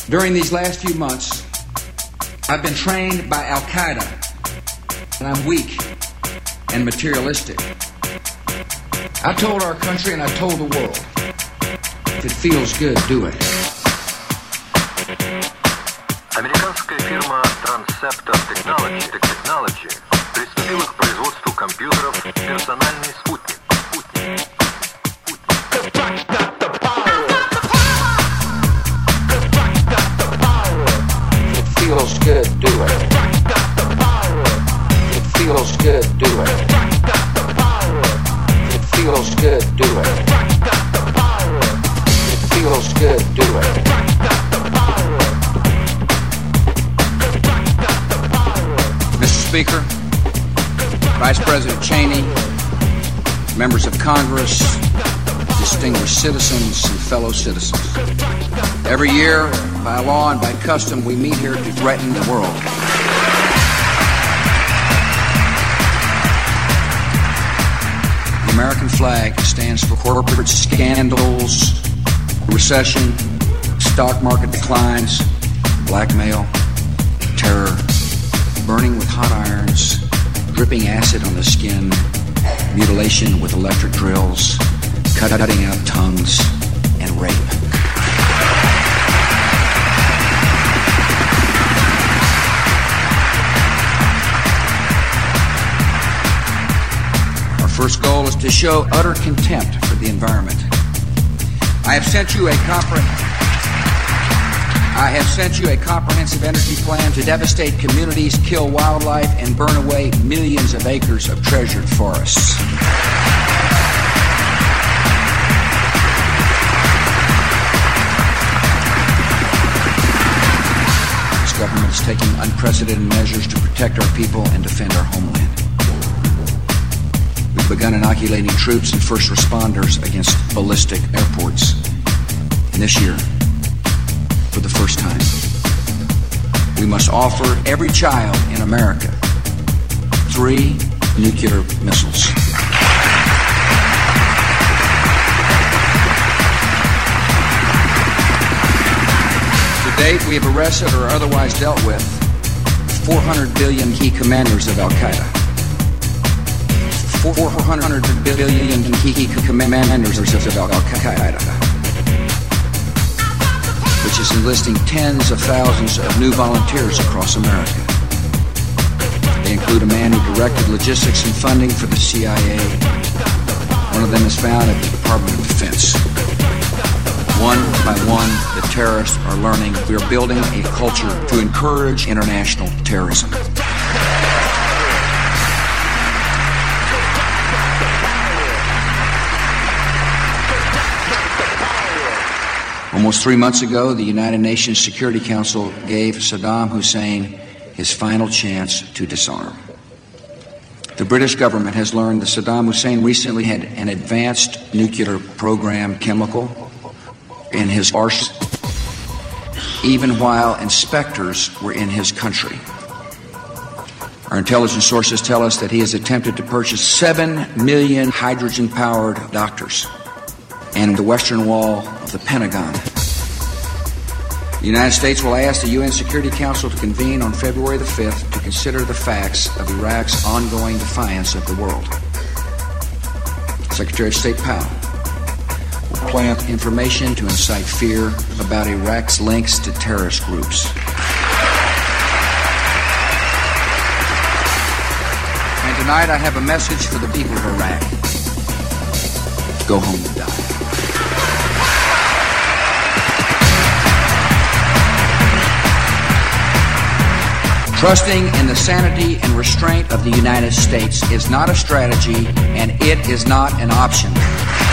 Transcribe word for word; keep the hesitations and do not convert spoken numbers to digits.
During these last few months, I've been trained by Al-Qaeda, and I'm weak and materialistic. I told our country and I told the world, if it feels good, do it. Американская фирма Transceptor Technology, Technology приступила к производству компьютеров «Персональный спутник». Спутник. It feels good, do it. It feels good, do it. It feels good, do it. It feels good, do it. Mister Speaker, Vice President Cheney, members of Congress, distinguished citizens and fellow citizens. Every year, by law and by custom, we meet here to threaten the world. The American flag stands for corporate scandals, recession, stock market declines, blackmail, terror, burning with hot irons, dripping acid on the skin, mutilation with electric drills, cutting out tongues, and rape. Our first goal is to show utter contempt for the environment. I have sent you a compre- I have sent you a comprehensive energy plan to devastate communities, kill wildlife, and burn away millions of acres of treasured forests. This government is taking unprecedented measures to protect our people and defend our homeland. We've begun inoculating troops and first responders against ballistic airports. And this year, for the first time, we must offer every child in America three nuclear missiles. To date, we have arrested or otherwise dealt with four hundred billion key commanders of Al-Qaeda. four hundred billion key commanders of Al-Qaeda, which is enlisting tens of thousands of new volunteers across America. They include a man who directed logistics and funding for the C I A. One of them is found at the Department of Defense. One by one, the terrorists are learning we are building a culture to encourage international terrorism. Almost three months ago, the United Nations Security Council gave Saddam Hussein his final chance to disarm. The British government has learned that Saddam Hussein recently had an advanced nuclear program chemical in his arsenal, even while inspectors were in his country. Our intelligence sources tell us that he has attempted to purchase seven million hydrogen-powered doctors and the western wall of the Pentagon. The United States will ask the U N Security Council to convene on February the fifth to consider the facts of Iraq's ongoing defiance of the world. Secretary of State Powell will plant information to incite fear about Iraq's links to terrorist groups. And tonight I have a message for the people of Iraq. Go home and die. Trusting in the sanity and restraint of the United States is not a strategy, and it is not an option.